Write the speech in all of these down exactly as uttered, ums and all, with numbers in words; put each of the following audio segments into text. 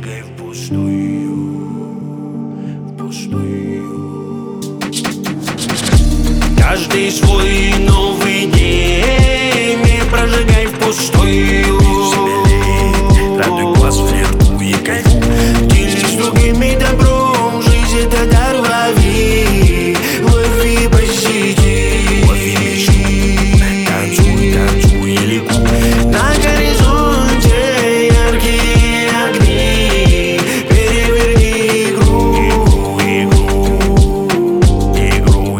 прожигай впустую, впустую. Каждый свой новый день не прожигай впустую. Радуй глаз, флиртуй и кайфуй. Делись с другими добром, жизнь это дар, лови, лови позитив. Лови мечты, танцуй, танцуй и ликуй. На горизонте яркие огни, переверни игру, игру, игру,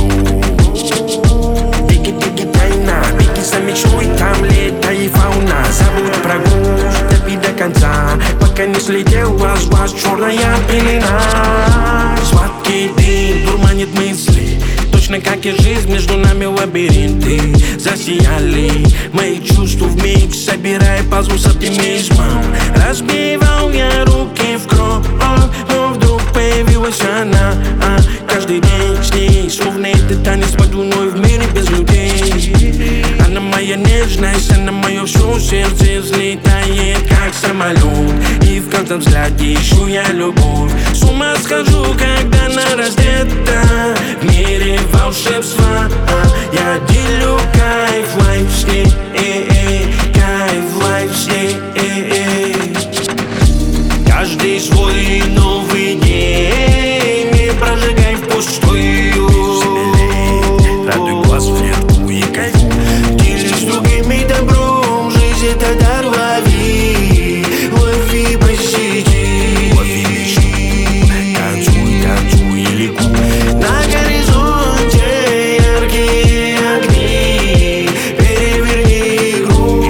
игру. Тики-тики тайна, беги за мечтой, там лето и фауна. Забудь про груз, топи до конца, пока не слетел глаз, глаз черная пелена. Сладкий дым дурманит мысли, точно как и жизнь, между нами лабиринты. Засияли мои чувства вмиг, собирая пазл с оптимизмом. Разбивал я руки в кровь, но вдруг появилась она. а, Каждый день с ней, словно это танец под луной в мире без людей. Она моя нежность, она мое все, сердце взлетает как самолет. И в каждом взгляде ищу я любовь. С ума схожу, когда она раздета. В мире волшебства а, я делю кайф, лайф с ней, э -э, кайф, лайф с ней, э -э. Каждый свой новый день не прожигай впустую. Радуй глаз, флиртуй и кайфуй. Делись с другими добром, жизнь это дар, лови, лови позитив. Лови мечты, танцуй, танцуй и ликуй. На горизонте яркие огни, переверни игру,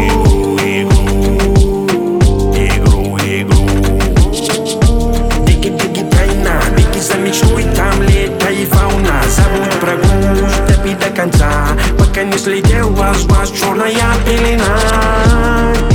игру, игру, игру. Тики-тики тайна, беги за мечтой, там лето и фауна. Забудь про груз, топи до конца, пока не слетел глаз, глаз черная пелена.